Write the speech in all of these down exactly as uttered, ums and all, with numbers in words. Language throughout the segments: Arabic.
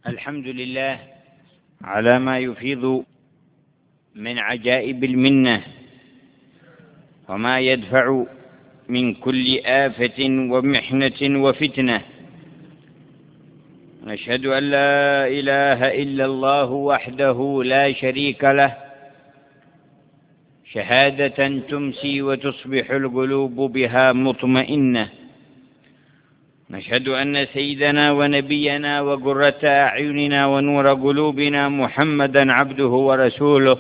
الحمد لله على ما يفيض من عجائب المنة وما يدفع من كل آفة ومحنة وفتنة. نشهد أن لا إله إلا الله وحده لا شريك له، شهادة تمسي وتصبح القلوب بها مطمئنة. نشهد أن سيدنا ونبينا وقرة أعيننا ونور قلوبنا محمدًا عبده ورسوله،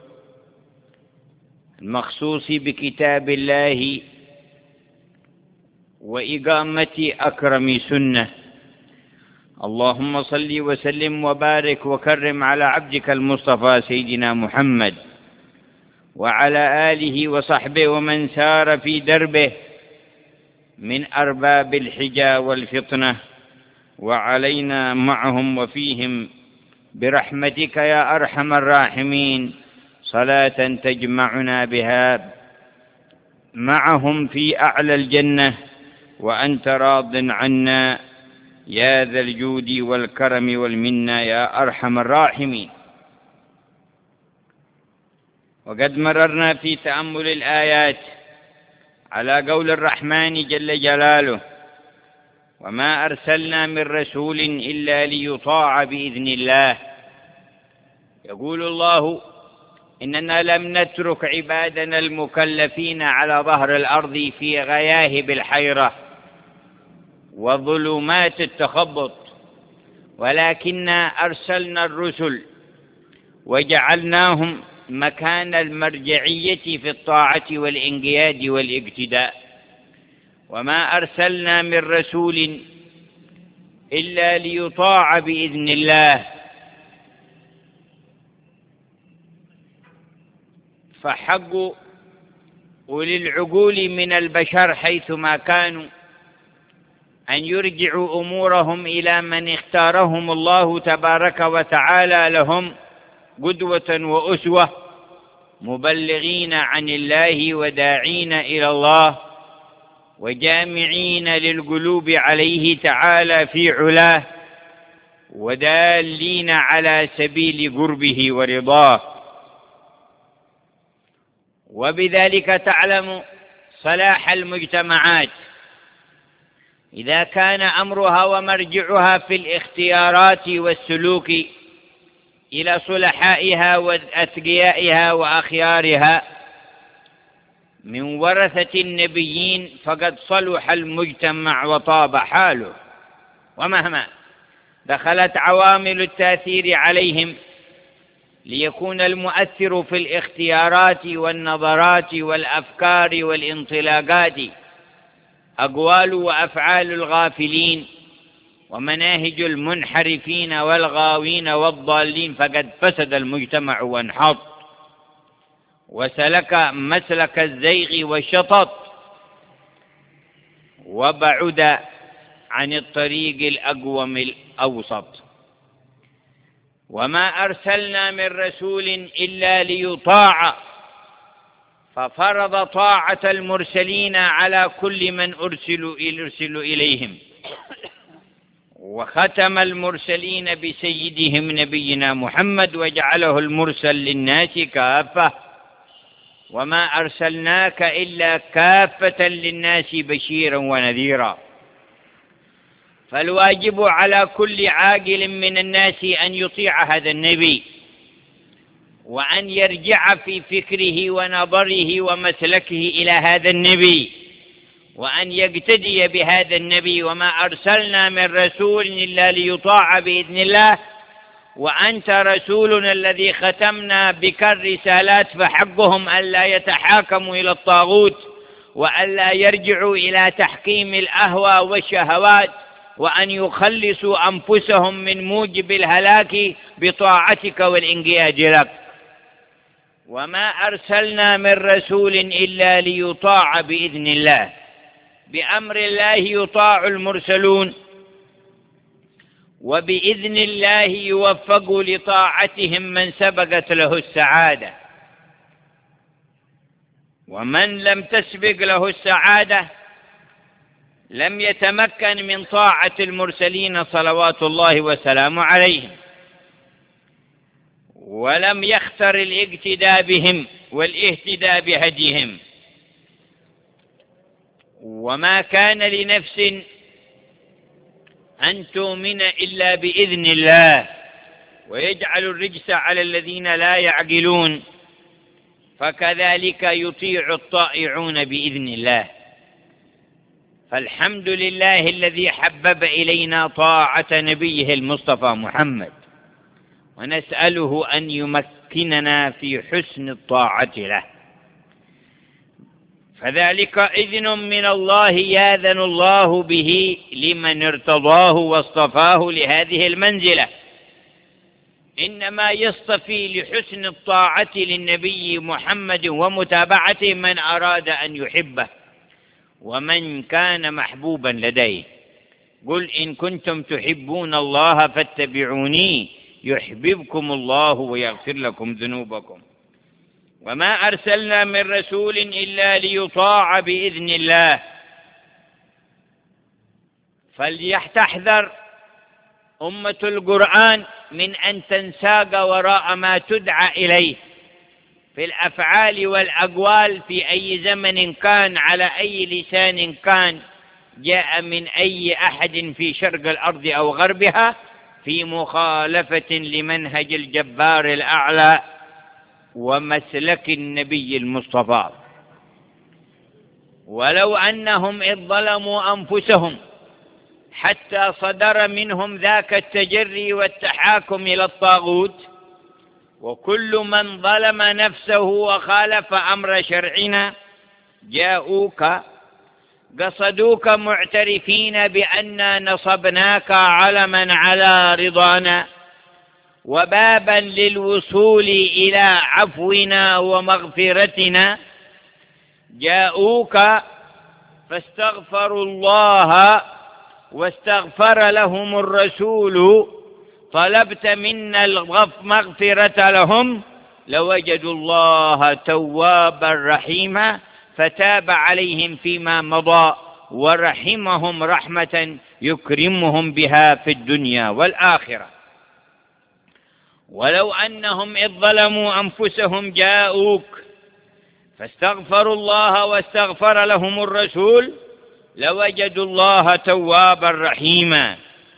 المخصوص بكتاب الله وإقامة أكرم سنة. اللهم صل وسلم وبارك وكرم على عبدك المصطفى سيدنا محمد وعلى آله وصحبه ومن سار في دربه من أرباب الحجى والفطنة، وعلينا معهم وفيهم برحمتك يا أرحم الراحمين، صلاة تجمعنا بها معهم في أعلى الجنة وأنت راض عنا يا ذا الجود والكرم والمنة يا أرحم الراحمين. وقد مررنا في تأمل الآيات على قول الرحمن جل جلاله: وما أرسلنا من رسول إلا ليطاع بإذن الله. يقول الله: إننا لم نترك عبادنا المكلفين على ظهر الأرض في غياهب الحيرة وظلمات التخبط، ولكننا أرسلنا الرسل وجعلناهم مكان المرجعية في الطاعة والإنقياد والاقتداء. وما أرسلنا من رسول إلا ليطاع بإذن الله. فحق أولي العقول من البشر حيثما كانوا أن يرجعوا أمورهم إلى من اختارهم الله تبارك وتعالى لهم قدوة وأسوة، مبلغين عن الله وداعين إلى الله وجامعين للقلوب عليه تعالى في علاه ودالين على سبيل قربه ورضاه. وبذلك تعلم صلاح المجتمعات إذا كان أمرها ومرجعها في الاختيارات والسلوك إلى صلحائها وأتقيائها وأخيارها من ورثة النبيين، فقد صلح المجتمع وطاب حاله. ومهما دخلت عوامل التأثير عليهم ليكون المؤثر في الاختيارات والنظرات والأفكار والانطلاقات أقوال وأفعال الغافلين ومناهج المنحرفين والغاوين والضالين، فقد فسد المجتمع وانحط وسلك مسلك الزيغ والشطط وبعد عن الطريق الأقوم الأوسط. وما أرسلنا من رسول إلا ليطاع، ففرض طاعة المرسلين على كل من أرسلوا يرسل إليهم، وختم المرسلين بسيدهم نبينا محمد وجعله المرسل للناس كافة. وما أرسلناك إلا كافة للناس بشيرا ونذيرا. فالواجب على كل عاقل من الناس أن يطيع هذا النبي، وأن يرجع في فكره ونظره ومسلكه إلى هذا النبي، وأن يقتدي بهذا النبي. وما أرسلنا من رسول إلا ليطاع بإذن الله، وأنت رسولنا الذي ختمنا بك الرسالات، فحقهم ألا يتحاكموا إلى الطاغوت وألا يرجعوا إلى تحكيم الأهوى والشهوات، وأن يخلصوا أنفسهم من موجب الهلاك بطاعتك والانقياد لك. وما أرسلنا من رسول إلا ليطاع بإذن الله. بأمر الله يطاع المرسلون، وبإذن الله يوفق لطاعتهم من سبقت له السعادة. ومن لم تسبق له السعادة لم يتمكن من طاعة المرسلين صلوات الله وسلامه عليهم، ولم يختر الاقتداء بهم والاهتداء بهديهم. وما كان لنفس أن تؤمن إلا بإذن الله، ويجعل الرجس على الذين لا يعقلون، فكذلك يطيع الطائعون بإذن الله. فالحمد لله الذي حبب إلينا طاعة نبيه المصطفى محمد، ونسأله أن يمكننا في حسن الطاعة له، فذلك إذن من الله يأذن الله به لمن ارتضاه واصطفاه لهذه المنزلة. إنما يصطفي لحسن الطاعة للنبي محمد ومتابعته من أراد أن يحبه ومن كان محبوبا لديه. قل إن كنتم تحبون الله فاتبعوني يحببكم الله ويغفر لكم ذنوبكم. وما أرسلنا من رسول إلا ليطاع بإذن الله. فليحتحذر أمة القرآن من أن تنساق وراء ما تدعى إليه في الأفعال والأقوال في أي زمن كان، على أي لسان كان، جاء من أي أحد في شرق الأرض أو غربها، في مخالفة لمنهج الجبار الأعلى ومسلك النبي المصطفى. ولو أنهم إذ ظلموا أنفسهم حتى صدر منهم ذاك التجري والتحاكم إلى الطاغوت، وكل من ظلم نفسه وخالف أمر شرعنا جاءوك قصدوك معترفين بأننا نصبناك علما على رضانا وبابا للوصول إلى عفونا ومغفرتنا. جاءوك فاستغفروا الله واستغفر لهم الرسول، طلبت منا المغفرة لهم، لوجدوا الله توابا رحيما، فتاب عليهم فيما مضى ورحمهم رحمة يكرمهم بها في الدنيا والآخرة. ولو أنهم إذ ظلموا أنفسهم جاءوك فاستغفروا الله واستغفر لهم الرسول، لوجدوا الله توابا رحيما.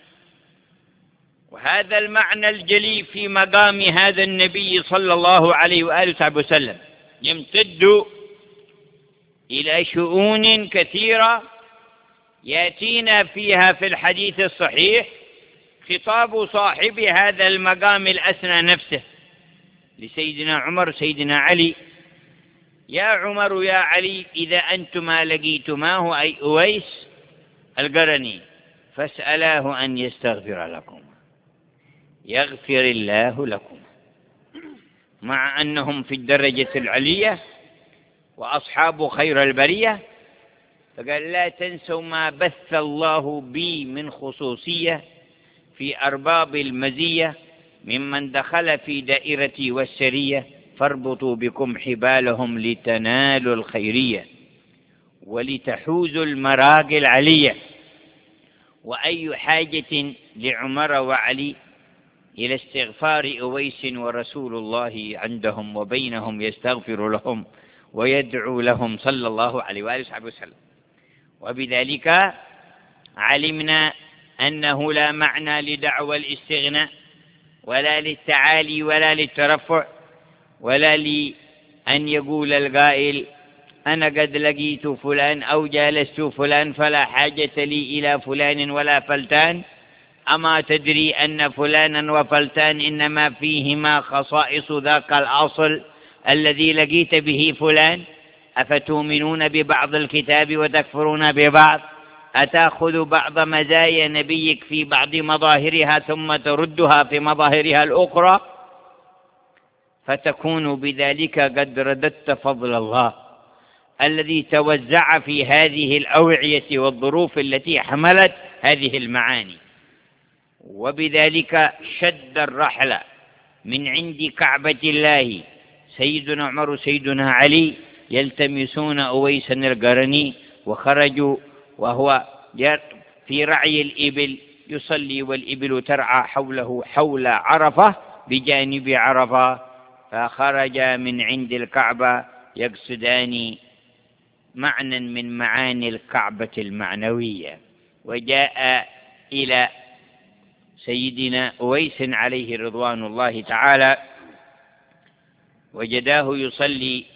وهذا المعنى الجلي في مقام هذا النبي صلى الله عليه وآله وسلم يمتد إلى شؤون كثيرة يأتينا فيها في الحديث الصحيح خطاب صاحب هذا المقام الأسنى نفسه لسيدنا عمر سيدنا علي: يا عمر يا علي، إذا أنتما لقيتماه أي أويس القرني فاسألاه أن يستغفر لكم يغفر الله لكم. مع أنهم في الدرجة العلية وأصحاب خير البرية، فقال: لا تنسوا ما بث الله بي من خصوصية في أرباب المزية ممن دخل في دائرتي والسرية، فاربطوا بكم حبالهم لتنالوا الخيرية ولتحوزوا المراقي العلية. وأي حاجة لعمر وعلي إلى استغفار أويس ورسول الله عندهم وبينهم يستغفر لهم ويدعو لهم صلى الله عليه وآله وسلم. وبذلك علمنا أنه لا معنى لدعوى الاستغناء ولا للتعالي ولا للترفع ولا لأن يقول القائل: أنا قد لقيت فلان أو جالست فلان فلا حاجة لي إلى فلان ولا فلتان. أما تدري أن فلانا وفلتان إنما فيهما خصائص ذاك الأصل الذي لقيت به فلان؟ أفتؤمنون ببعض الكتاب وتكفرون ببعض؟ أتأخذ بعض مزايا نبيك في بعض مظاهرها ثم تردها في مظاهرها الأخرى، فتكون بذلك قد رددت فضل الله الذي توزع في هذه الأوعية والظروف التي حملت هذه المعاني. وبذلك شد الرحل من عند كعبة الله سيدنا عمر وسيدنا علي يلتمسون أويسا القرني، وخرجوا وهو في رعي الإبل، يصلي والإبل ترعى حوله حول عرفة بجانب عرفة، فخرج من عند الكعبة يقصدان معنى من معاني الكعبة المعنوية، وجاء إلى سيدنا أويس عليه رضوان الله تعالى وجداه يصلي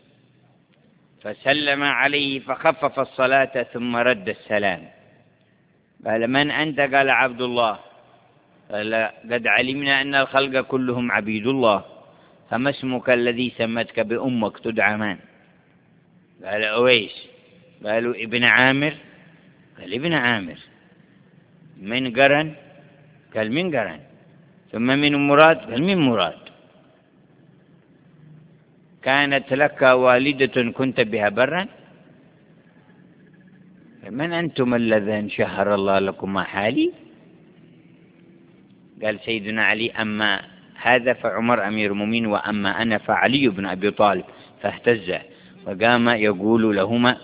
فسلم عليه فخفف الصلاة ثم رد السلام. قال: من أنت؟ قال: عبد الله. قال: قد علمنا أن الخلق كلهم عبيد الله، فما اسمك الذي سمتك بأمك تدعى من؟ قال: أويس. قالوا: ابن عامر؟ قال: ابن عامر. من قرن؟ قال: من قرن. ثم من مراد؟ قال: من مراد. كانت لك والدة كنت بها برا؟ من أنتم اللذين شهر الله لكما حالي؟ قال سيدنا علي: أما هذا فعمر أمير المؤمنين، وأما أنا فعلي بن أبي طالب. فاهتز وقام يقول لهما: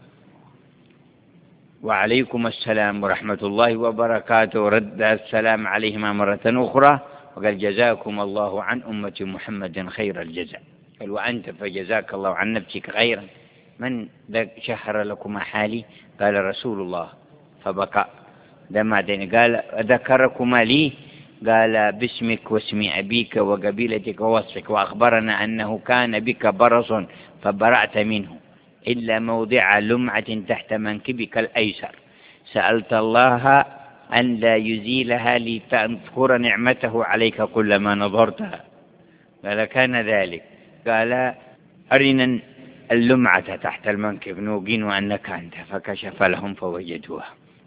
وعليكم السلام ورحمة الله وبركاته. ورد السلام عليهما مرة أخرى وقال: جزاكم الله عن أمة محمد خير الجزاء. قال: وأنت فجزاك الله عن نفسك خيرا. من شهر لكما حالي؟ قال: رسول الله. فبكى دمعتين. قال: ذكركما لي؟ قال: باسمك واسم أبيك وقبيلتك ووصفك، وأخبرنا أنه كان بك برص فبرأت منه إلا موضع لمعة تحت منكبك الأيسر، سألت الله أن لا يزيلها لتذكر نعمته عليك كلما نظرتها. قال: كان ذلك. قال: أرنا اللمعة تحت المنكب نوقن أنك أنت. فكشف لهم فوجدوها.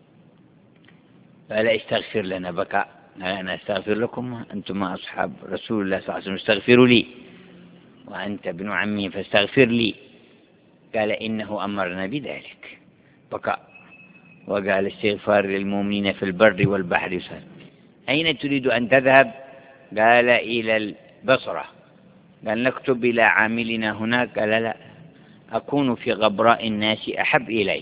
قال: استغفر لنا. بكى. أنا أستغفر لكم، أنتم أصحاب رسول الله صلى الله عليه وسلم، استغفروا لي، وأنت ابن عمي فاستغفر لي. قال: إنه أمرنا بذلك. بكى وقال: استغفار للمؤمنين في البر والبحر. أين تريد أن تذهب؟ قال: إلى البصرة. قال: نكتب إلى عاملنا هناك. قال: لا، أكون في غبراء الناس أحب إلي.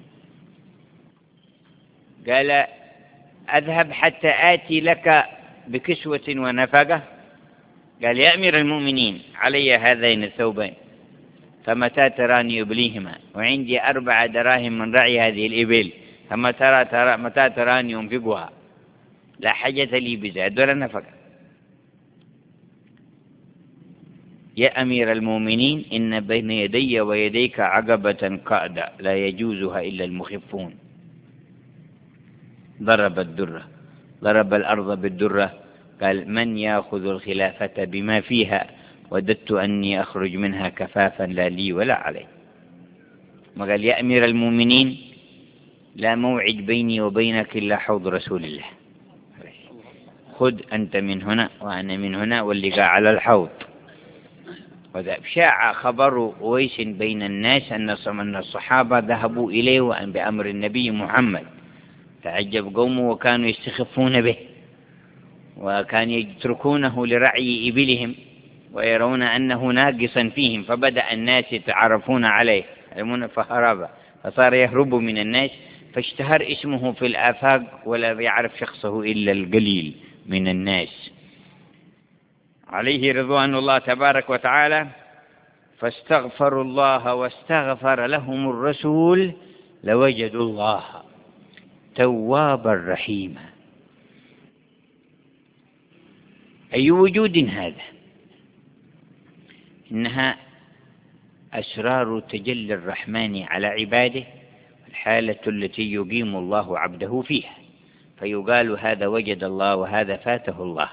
قال: أذهب حتى آتي لك بكسوة ونفقة. قال: يا أمير المؤمنين، علي هذين الثوبين، فمتى تراني يبليهما؟ وعندي أربع دراهم من رعي هذه الإبل، فما ترى, ترى متى تراني ينفقها؟ لا حاجة لي بزاد ولا نفقة. يا أمير المؤمنين، إن بين يدي ويديك عقبة قاعدة لا يجوزها إلا المخفون. ضرب الدرة، ضرب الأرض بالدرة. قال: من يأخذ الخلافة بما فيها؟ وددت أني أخرج منها كفافا لا لي ولا علي. وقال: يا أمير المؤمنين، لا موعد بيني وبينك إلا حوض رسول الله، خذ أنت من هنا وأنا من هنا واللقاء على الحوض. شاع خبر أويس بين الناس أن الصحابة ذهبوا إليه وأن بأمر النبي محمد. تعجب قومه وكانوا يستخفون به، وكانوا يتركونه لرعي إبلهم ويرون أنه ناقصا فيهم، فبدأ الناس يتعرفون عليه فهرب، فصار يهرب من الناس، فاشتهر اسمه في الآفاق ولا يعرف شخصه إلا القليل من الناس عليه رضوان الله تبارك وتعالى. فاستغفروا الله واستغفر لهم الرسول لوجدوا الله توابا رحيما. أي وجود هذا؟ إنها أسرار تجلي الرحمن على عباده، الحالة التي يقيم الله عبده فيها، فيقال هذا وجد الله وهذا فاته الله.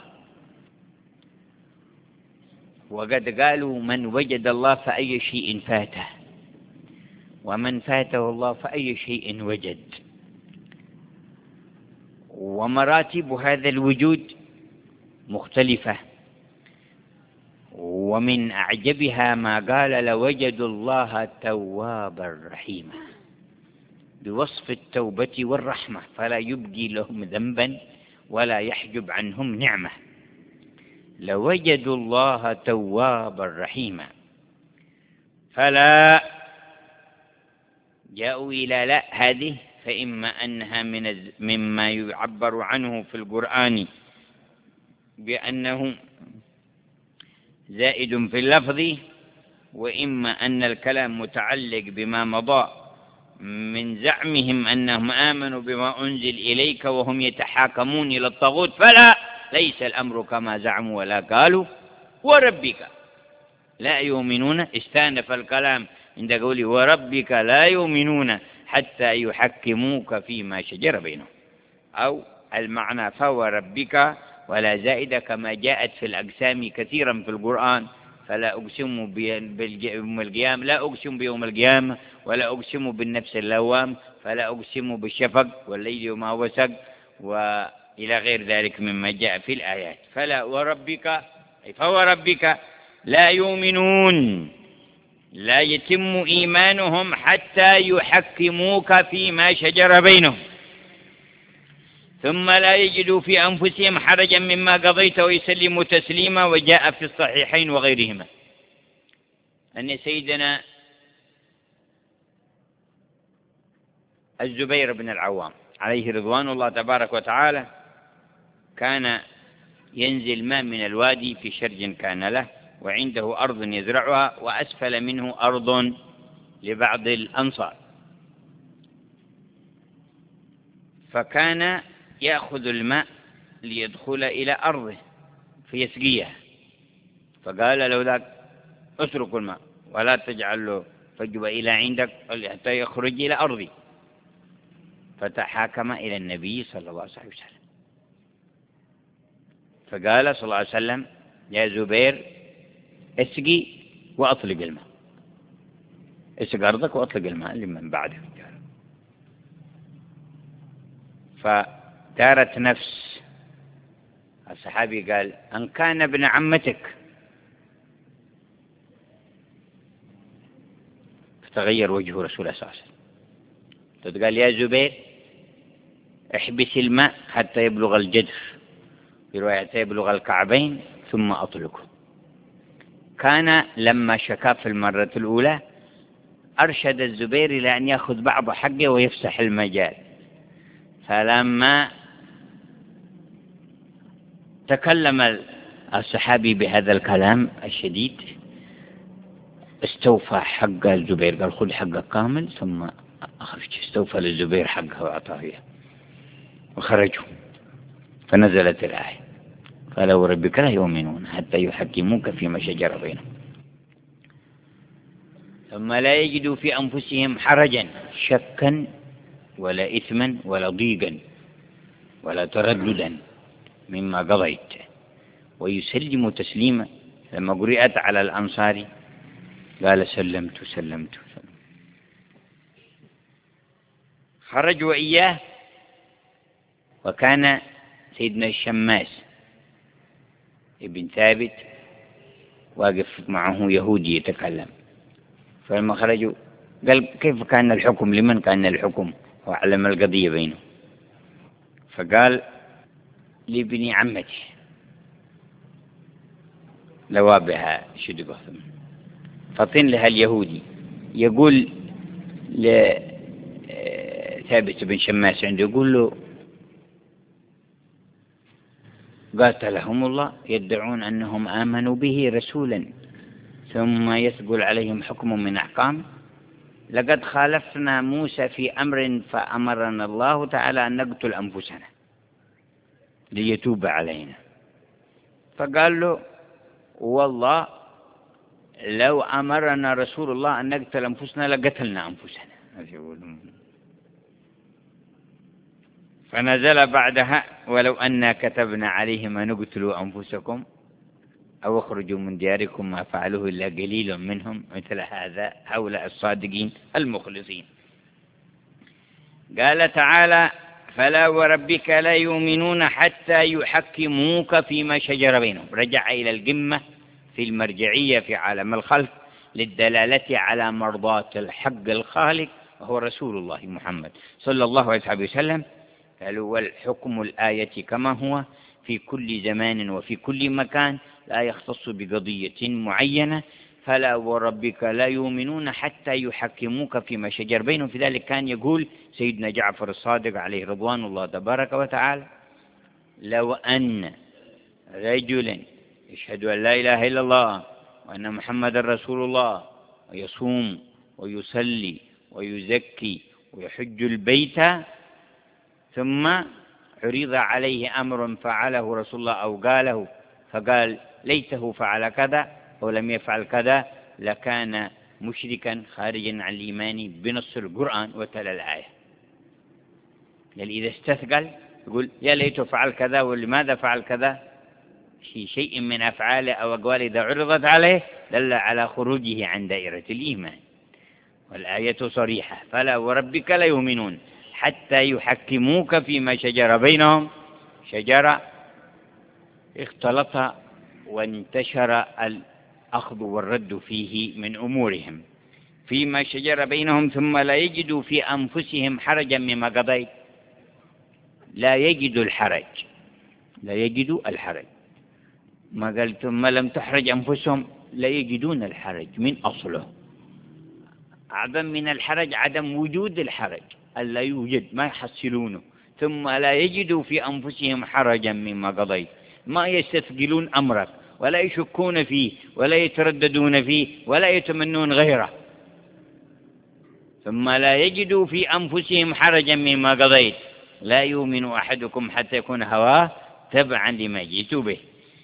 وقد قالوا: من وجد الله فأي شيء فاته، ومن فاته الله فأي شيء وجد. ومراتب هذا الوجود مختلفة، ومن أعجبها ما قال: لوجدوا الله توابا رحيما، بوصف التوبة والرحمة، فلا يبدي لهم ذنبا ولا يحجب عنهم نعمة. لوجدوا الله توابا رحيما. فلا جاءوا إلى لا هذه فإما أنها من مما يعبر عنه في القرآن بأنه زائد في اللفظ، وإما أن الكلام متعلق بما مضى من زعمهم أنهم آمنوا بما أنزل إليك وهم يتحاكمون إلى الطاغوت، فلا، ليس الأمر كما زعموا ولا قالوا وربك لا يؤمنون. استأنف الكلام عند قوله وربك لا يؤمنون حتى يحكموك فيما شجر بينهم، أو المعنى فوربك ولا زائد كما جاءت في الأقسام كثيرا في القرآن. فلا أقسم بيوم القيامة، لا أقسم بيوم القيامة، ولا أقسم بالنفس اللوام، فلا أقسم بالشفق والليل وما وسق، وإلى غير ذلك مما جاء في الآيات. فلا وربك فوربك لا يؤمنون، لا يتم إيمانهم حتى يحكموك فيما شجر بينهم ثم لا يجدوا في أنفسهم حرجا مما قضيت ويسلموا تسليما. وجاء في الصحيحين وغيرهما أن سيدنا الزبير بن العوام عليه رضوان الله تبارك وتعالى كان ينزل ماء من الوادي في شرج كان له، وعنده أرض يزرعها، وأسفل منه أرض لبعض الأنصار، فكان يأخذ الماء ليدخل إلى أرضه فيسقيها، فقال لو ذاك اترك الماء ولا تجعل له فجوة إلى عندك حتى يخرج إلى أرضي. فتحاكم إلى النبي صلى الله عليه وسلم فقال صلى الله عليه وسلم يا زبير اسقي وأطلق الماء، اسق أرضك وأطلق الماء لمن بعدك. فدارت نفس الصحابي قال أن كان ابن عمتك، فتغير وجه رسول الله صلى الله عليه وسلم، قال يا زبير احبس الماء حتى يبلغ الجدر، في رواية يبلغ الكعبين ثم أطلقه. كان لما شكا في المرة الأولى أرشد الزبير إلى أن يأخذ بعض حقه ويفسح المجال، فلما تكلم الصحابي بهذا الكلام الشديد استوفى حق الزبير، قال خذ حقك كامل ثم أخرج. استوفى للزبير حقه وأعطاه إياه وخرجوا، فنزلت الآية قال وربك لا يؤمنون حتى يحكموك فيما شجر بينهم ثم لا يجدوا في أنفسهم حرجا، شكا ولا إثما ولا ضيقا ولا ترددا مما قضيت ويسلموا تسليما. لما قرئت على الأنصار قال سلمت سلمت سلمت. خرجوا إياه، وكان سيدنا الشماس ابن ثابت واقف معه يهودي يتكلم، فلما خرجوا قال كيف كان الحكم، لمن كان الحكم، وعلم القضية بينهم. فقال لابن عمتي لوابها شدقه، فطن لها اليهودي يقول لثابت بن شماس عنده يقول له قاتلهم الله يدعون أنهم آمنوا به رسولا ثم يثقل عليهم حكم من أحكام، لقد خالفنا موسى في أمر فأمرنا الله تعالى أن نقتل أنفسنا ليتوب علينا. فقال له والله لو أمرنا رسول الله أن نقتل أنفسنا لقتلنا أنفسنا. فنزل بعدها ولو أنا كتبنا عليهم أن اقتلوا أنفسكم أو اخرجوا من دياركم ما فعلوه إلا قليل منهم، مثل هذا هؤلاء الصادقين المخلصين. قال تعالى فلا وربك لا يؤمنون حتى يحكموك فيما شجر بينهم. رجع إلى القمة في المرجعية في عالم الخلق للدلالة على مرضاة الحق الخالق وهو رسول الله محمد صلى الله عليه وسلم. قالوا والحكم الآية كما هو في كل زمان وفي كل مكان، لا يختص بقضية معينة، فلا وربك لا يؤمنون حتى يحكموك فيما شجر بينهم. في ذلك كان يقول سيدنا جعفر الصادق عليه رضوان الله تبارك وتعالى: لو أن رجلا يشهد أن لا إله إلا الله وأن محمد رسول الله ويصوم ويصلي ويزكي ويحج البيت ثم عرض عليه أمر فعله رسول الله أو قاله فقال ليته فعل كذا أو لم يفعل كذا، لكان مشركا خارجا عن الإيمان بنص القرآن وتلا الآية. يعني إذا استثقل يقول يا ليته فعل كذا ولماذا فعل كذا، في شيء من أفعاله أو أقواله إذا عرضت عليه دل على خروجه عن دائرة الإيمان. والآية صريحة: فلا وربك لا يؤمنون حتى يحكموك فيما شجر بينهم. شجر اختلط وانتشر الأخذ والرد فيه من أمورهم. فيما شجر بينهم ثم لا يجدوا في أنفسهم حرجا مما قضيت. لا يجدوا الحرج، لا يجدوا الحرج. ما قال ثم لم تحرج أنفسهم، لا يجدون الحرج من أصله. أعظم من الحرج عدم وجود الحرج، ألا يوجد، ما يحصلونه. ثم لا يجدوا في أنفسهم حرجا مما قضيت، ما يستثقلون أمرك ولا يشكون فيه ولا يترددون فيه ولا يتمنون غيره. ثم لا يجدوا في أنفسهم حرجا مما قضيت لا يؤمن أحدكم حتى يكون هواه تبعا لما جئت به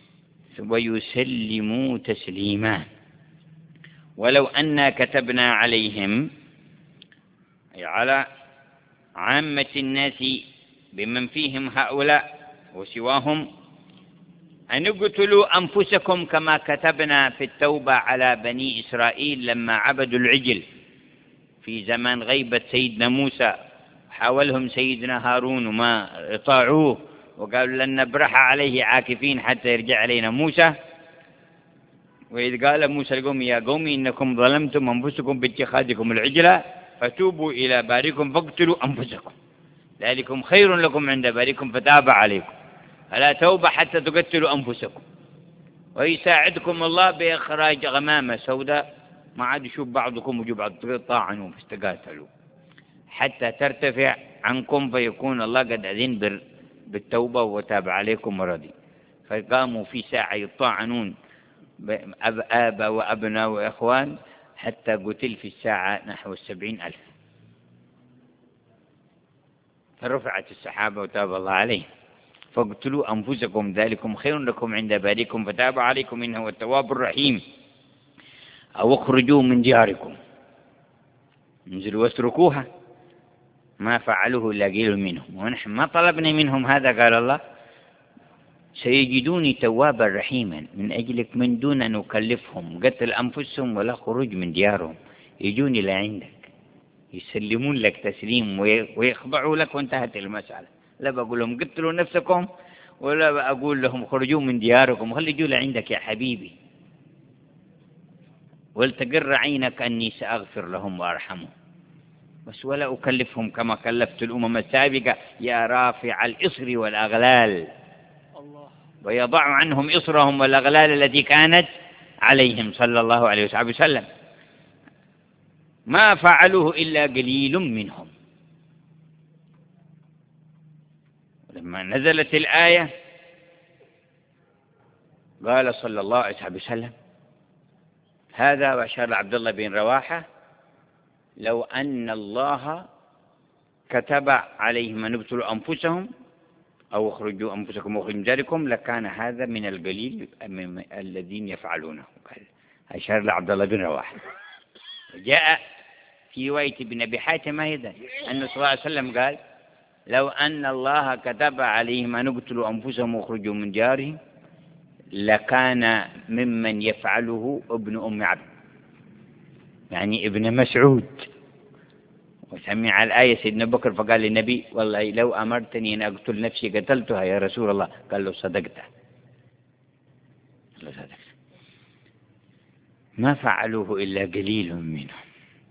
ويسلموا تسليما. ولو أنا كتبنا عليهم، أي على عامة الناس بمن فيهم هؤلاء وسواهم، أن اقتلوا أنفسكم كما كتبنا في التوبة على بني إسرائيل لما عبدوا العجل في زمان غيبة سيدنا موسى. حاولهم سيدنا هارون وما طاعوه وقالوا لن نبرح عليه عاكفين حتى يرجع علينا موسى. وإذ قال موسى لقوم يا قوم إنكم ظلمتم أنفسكم باتخاذكم العجلة فتوبوا إلى بارئكم فاقتلوا أنفسكم ذلكم خير لكم عند بارئكم فتاب عليكم. فلا توبة حتى تقتلوا أنفسكم. ويساعدكم الله بإخراج غمامة سوداء ما عاد يشوف بعضكم وجوب بعض طاعنوا فاستقاتلوا حتى ترتفع عنكم فيكون الله قد أذن بالتوبة وتاب عليكم ورضي. فقاموا في ساعة يطاعنون آبا وأبناء وإخوان حتى قتل في الساعة نحو السبعين ألف. فرفعت السحابة وتاب الله عليه. فاقتلوا أنفسكم ذلكم خير لكم عند بارئكم فتاب عليكم إنه هو التواب الرحيم. أو اخرجوا من دياركم، انزلوا واتركوها، ما فعلوه إلا قليل منهم ونحن ما طلبنا منهم هذا. قال الله سيجدوني توابا رحيما من أجلك من دون أن نكلفهم قتل أنفسهم ولا خروج من ديارهم. يجوني لعندك يسلمون لك تسليم ويخضعوا لك وانتهت المسألة. لا بقول لهم قتلوا نفسكم ولا بقول لهم خرجوا من دياركم، خلي يجوا لعندك يا حبيبي. ولتقر عينك أني سأغفر لهم وأرحمهم بس ولا أكلفهم كما كلفت الأمم السابقة يا رافع الإصر والأغلال ويضع عنهم إصرهم والأغلال التي كانت عليهم صلى الله عليه وسلم. ما فعلوه إلا قليل منهم. لما نزلت الآية قال صلى الله عليه وسلم هذا وأشار عبد الله بن رواحة لو أن الله كتب عليهم أن يقتلوا أنفسهم أو اخرجوا أنفسكم واخرجوا من دياركم لكان هذا من القليل من الذين يفعلونه. أشار لعبد الله بن رواحة. جاء في رواية ابن أبي حاتم أيضا أن صلى الله عليه وسلم قال لو أن الله كتب عليهم أن يقتلوا أنفسهم واخرجوا من ديارهم لكان ممن يفعله ابن أم عبد يعني ابن مسعود. وسمع الآية سيدنا بكر فقال للنبي والله لو أمرتني أن أقتل نفسي قتلتها يا رسول الله. قال له صدقت، قال له صدقت. ما فعلوه إلا قليل منهم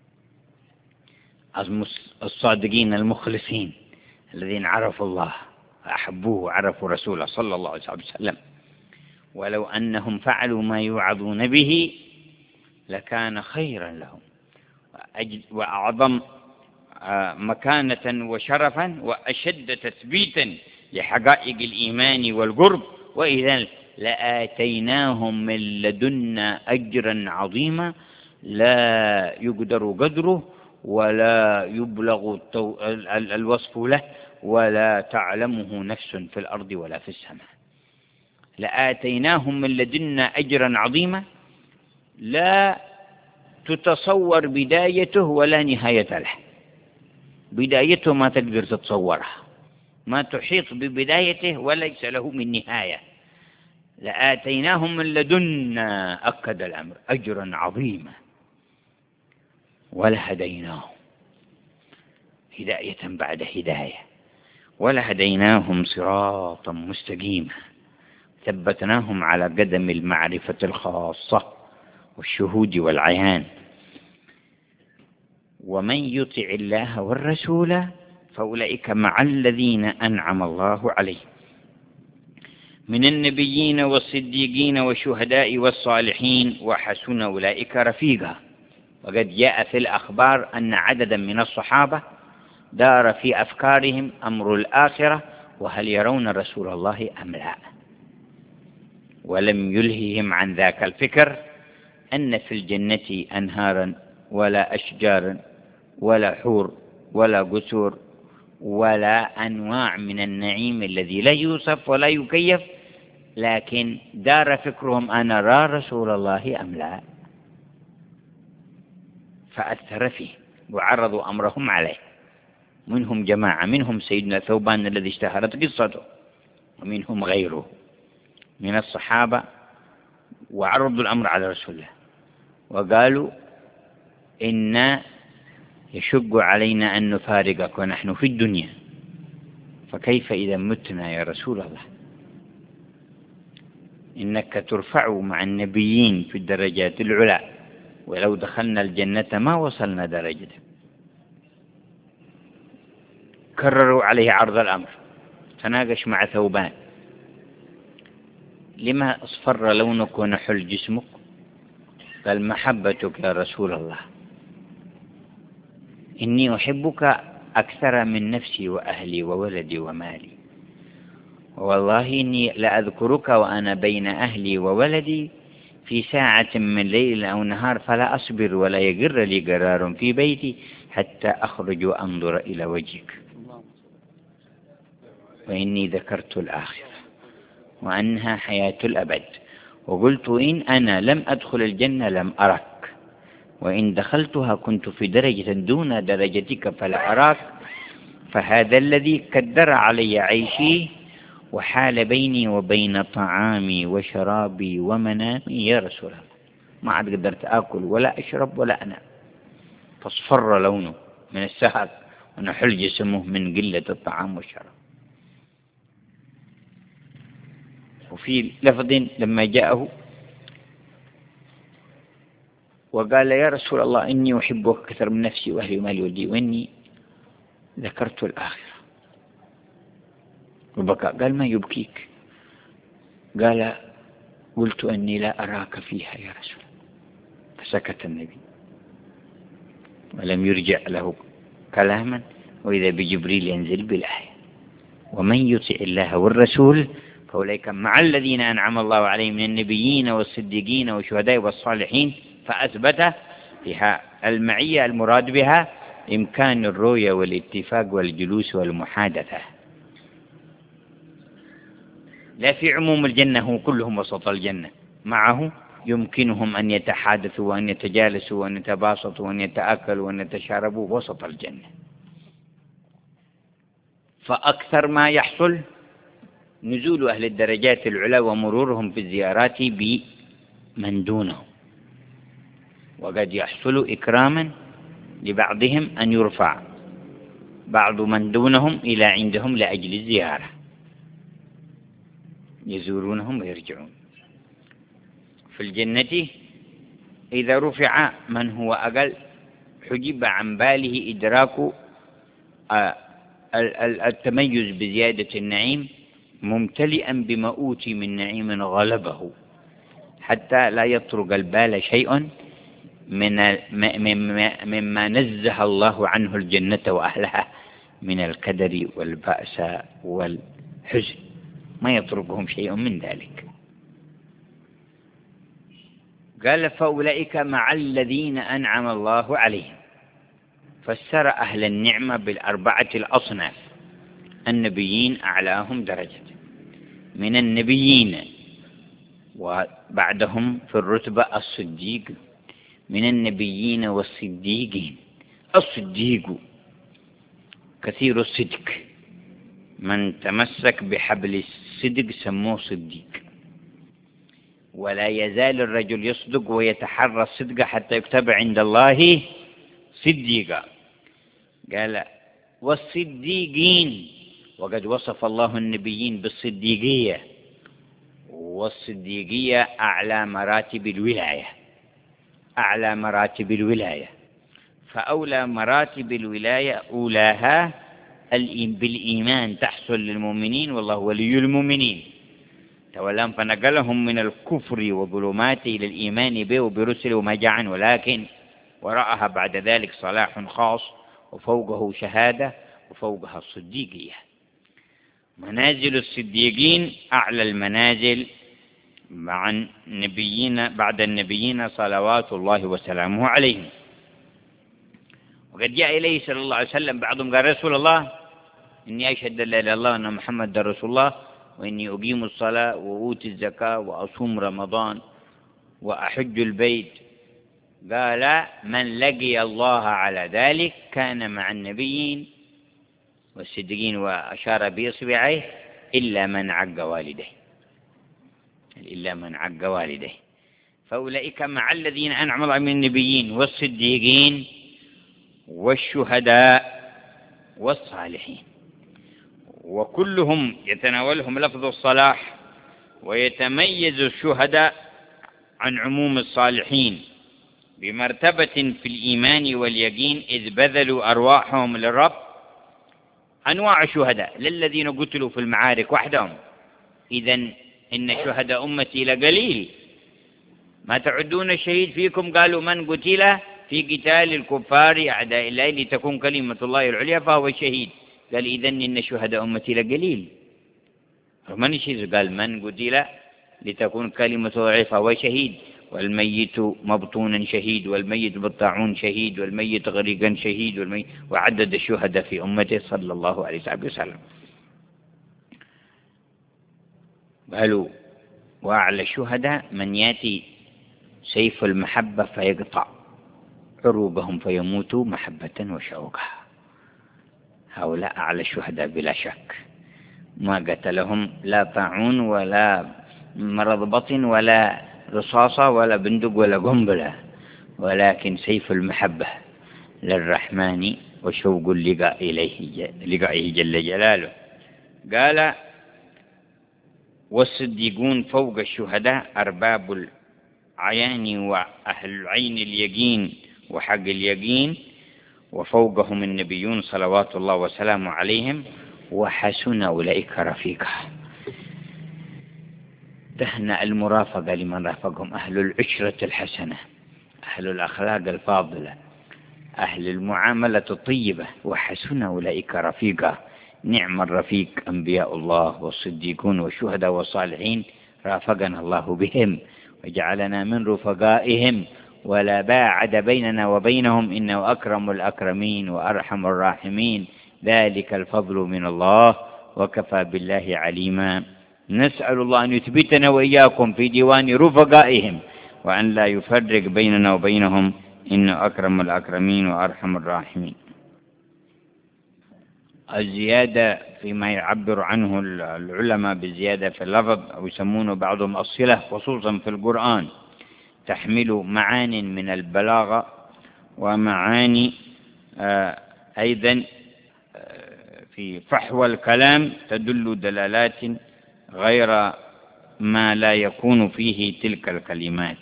الصادقين المخلصين الذين عرفوا الله وأحبوه وعرفوا رسوله صلى الله عليه وسلم. ولو أنهم فعلوا ما يوعظون به لكان خيرا لهم وأعظم مكانة وشرفا وأشد تثبيتا لحقائق الإيمان والقرب، وإذا لآتيناهم من لدنا أجرا عظيما لا يقدر قدره ولا يبلغ الوصف له ولا تعلمه نفس في الأرض ولا في السماء. لآتيناهم من لدنا أجرا عظيما لا تتصور بدايته ولا نهاية له. بدايته ما تقدر تتصورها، ما تحيط ببدايته وليس له من نهاية. لآتيناهم من لدنا، أكد الأمر، أجرا عظيما، ولهديناهم هداية بعد هداية، ولهديناهم صراطا مستقيما، ثبتناهم على قدم المعرفة الخاصة والشهود والعيان. ومن يطع الله والرسول فأولئك مع الذين أنعم الله عليهم من النبيين والصديقين والشهداء والصالحين وحسن أولئك رفيقا. وقد جاء في الأخبار أن عددا من الصحابة دار في أفكارهم أمر الآخرة وهل يرون رسول الله أم لا، ولم يلههم عن ذاك الفكر أن في الجنة أنهارا ولا أشجار ولا حور ولا قصور ولا أنواع من النعيم الذي لا يوصف ولا يكيف، لكن دار فكرهم أن نرى رسول الله أم لا، فأثر فيه وعرضوا أمرهم عليه. منهم جماعة، منهم سيدنا ثوبان الذي اشتهرت قصته، ومنهم غيره من الصحابة، وعرضوا الأمر على رسول الله وقالوا إن يشق علينا أن نفارقك ونحن في الدنيا، فكيف إذا متنا يا رسول الله؟ إنك ترفع مع النبيين في الدرجات العلى، ولو دخلنا الجنة ما وصلنا درجته. كرروا عليه عرض الأمر، تناقش مع ثوبان: لما أصفر لونك ونحل جسمك؟ قال: محبتك يا رسول الله، إني أحبك أكثر من نفسي وأهلي وولدي ومالي، والله إني لأذكرك وأنا بين أهلي وولدي في ساعة من ليل أو نهار فلا أصبر ولا يقر لي قرار في بيتي حتى أخرج وأنظر إلى وجهك، وإني ذكرت الآخرة وأنها حياة الأبد، وقلت إن أنا لم أدخل الجنة لم أرك، وإن دخلتها كنت في درجة دون درجتك فلا أراك، فهذا الذي كدر علي عيشي وحال بيني وبين طعامي وشرابي ومنامي يا رسول الله، ما عاد قدرت آكل ولا أشرب ولا أنام، فاصفر لونه من السهر ونحل جسمه من قلة الطعام والشراب. وفي لفظ لما جاءه وقال: يا رسول الله إني أحبك أكثر من نفسي وأهلي ومالي ولدي، وإني ذكرت الآخرة، وبكى. قال: ما يبكيك؟ قال: قلت أني لا أراك فيها يا رسول. فسكت النبي ولم يرجع له كلاما، وإذا بجبريل ينزل بالآية: ومن يطع الله والرسول فأولئك مع الذين أنعم الله عليهم من النبيين والصديقين والشهداء والصالحين، فأثبت فيها المعية المراد بها إمكان الرؤية والاتفاق والجلوس والمحادثة، لا في عموم الجنة هم كلهم وسط الجنة، معه يمكنهم أن يتحادثوا وأن يتجالسوا وأن يتباسطوا وأن يتأكلوا وأن يتشاربوا وسط الجنة. فأكثر ما يحصل نزول أهل الدرجات العلى ومرورهم في الزيارات بمن دونهم، وقد يحصل إكراما لبعضهم أن يرفع بعض من دونهم إلى عندهم لأجل الزيارة، يزورونهم ويرجعون. في الجنة إذا رفع من هو أقل حجب عن باله إدراك التميز بزيادة النعيم، ممتلئا بما أوتي من نعيم غلبه، حتى لا يطرق البال شيء من مما نزه الله عنه الجنة وأهلها من الكدر والبأس والحزن، ما يطرقهم شيء من ذلك. قال فأولئك مع الذين أنعم الله عليهم، فسر أهل النعمة بالأربعة الأصناف: النبيين أعلاهم درجة من النبيين، وبعدهم في الرتبة الصديق من النبيين والصديقين. الصديق كثير الصدق، من تمسك بحبل الصدق سموه صديق، ولا يزال الرجل يصدق ويتحرى الصدق حتى يكتب عند الله صديقا. قال والصديقين، وقد وصف الله النبيين بالصديقية، والصديقية أعلى مراتب الولاية، أعلى مراتب الولاية، فأولى مراتب الولاية أولاها بالإيمان تحصل للمؤمنين، والله ولي المؤمنين. تولهم فنقلهم من الكفر وظلمات إلى الإيمان به وبرسله وما جاء عنه، ولكن وراءها بعد ذلك صلاح خاص، وفوقه شهادة، وفوقها الصديقية. منازل الصديقين أعلى المنازل مع النبيين بعد النبيين صلوات الله وسلامه عليهم. وقد جاء إليه صلى الله عليه وسلم بعضهم قال رسول الله إني أشهد أن لا إله إلا الله وأن محمد رسول الله، وإني أقيم الصلاة وأوتي الزكاة وأصوم رمضان وأحج البيت. قال من لقي الله على ذلك كان مع النبيين والصديقين، وأشار بإصبعيه إلا من عق والديه، إلا من عق والديه. فأولئك مع الذين أنعم الله من النبيين والصديقين والشهداء والصالحين، وكلهم يتناولهم لفظ الصلاح، ويتميز الشهداء عن عموم الصالحين بمرتبة في الإيمان واليقين، إذ بذلوا أرواحهم للرب. أنواع الشهداء للذين قتلوا في المعارك وحدهم، إذن إن شهداء أمتي لقليل، ما تعدون الشهيد فيكم؟ قالوا من قتل في قتال الكفار أعداء الله لتكون كلمة الله العليا فهو الشهيد. قال إذن إن شهداء أمتي لقليل. من الشهيد؟ قال من قتل لتكون كلمة الله العليا فهو شهيد، والميت مبطونا شهيد، والميت بالطاعون شهيد، والميت غريقا شهيد، والميت، وعدد الشهداء في أمته صلى الله عليه وسلم. قالوا وأعلى الشهداء من يأتي سيف المحبة فيقطع عروبهم فيموتوا محبة وشوقا. هؤلاء أعلى الشهداء بلا شك، ما قتلهم لا طاعون ولا مرض بطن ولا رصاصة ولا بندق ولا قنبلة، ولكن سيف المحبة للرحمن وشوق اللقاء إليه لقائه جل جلاله. قال والصديقون فوق الشهداء أرباب العيان وأهل العين اليقين وحق اليقين، وفوقهم النبيون صلوات الله وسلامه عليهم، وحسن أولئك رفيقا. تهنأ المرافقة لمن رافقهم، أهل العشرة الحسنة، أهل الأخلاق الفاضلة، أهل المعاملة الطيبة، وحسن أولئك رفيقا. نعم الرفيق أنبياء الله والصديقون والشهداء والصالحين، رافقنا الله بهم وجعلنا من رفقائهم، ولا باعد بيننا وبينهم، إنه أكرم الأكرمين وأرحم الراحمين، ذلك الفضل من الله وكفى بالله عليما. نسأل الله أن يثبتنا وإياكم في ديوان رفقائهم، وأن لا يفرق بيننا وبينهم، إنه أكرم الأكرمين وأرحم الراحمين. الزيادة فيما يعبر عنه العلماء بزيادة في اللفظ، أو يسمونه بعضهم الصلة، خصوصا في القرآن، تحمل معان من البلاغة ومعاني أيضا في فحوى الكلام تدل دلالات غير ما لا يكون فيه تلك الكلمات.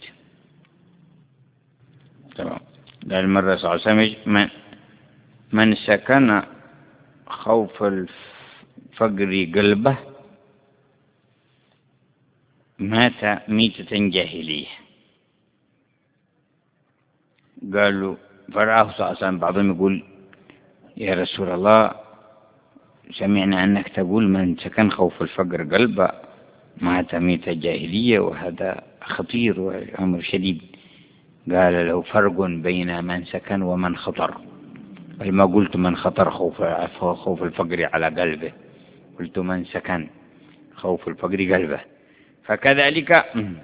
قال مرة صلى الله عليه وسلم من سكن خوف الفقر قلبه مات ميتة جاهلية. قالوا فرآه صلى الله عليه وسلم، بعضهم يقول يا رسول الله سمعنا أنك تقول من سكن خوف الفقر قلبه مات ميت جاهلية، وهذا خطير وأمر شديد. قال له فرق بين من سكن ومن خطر، بل ما قلت من خطر خوف خوف الفقر على قلبه، قلت من سكن خوف الفقر قلبه. فكذلك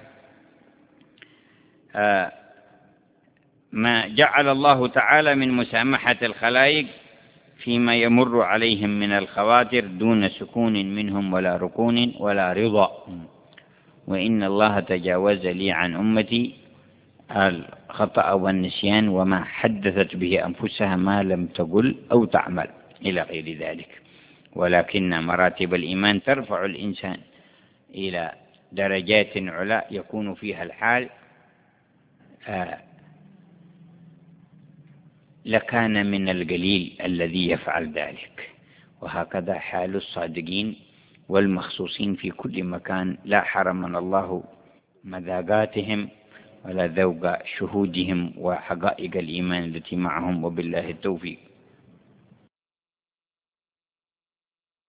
ما جعل الله تعالى من مسامحة الخلائق فيما يمر عليهم من الخواطر دون سكون منهم ولا ركون ولا رضا. وإن الله تجاوز لي عن أمتي الخطأ والنسيان وما حدثت به أنفسها ما لم تقل أو تعمل إلى غير ذلك. ولكن مراتب الإيمان ترفع الإنسان إلى درجات علا يكون فيها الحال آه لكان من القليل الذي يفعل ذلك. وهكذا حال الصادقين والمخصوصين في كل مكان، لا حرمنا الله مذاقاتهم ولا ذوق شهودهم وحقائق الإيمان التي معهم، وبالله التوفيق.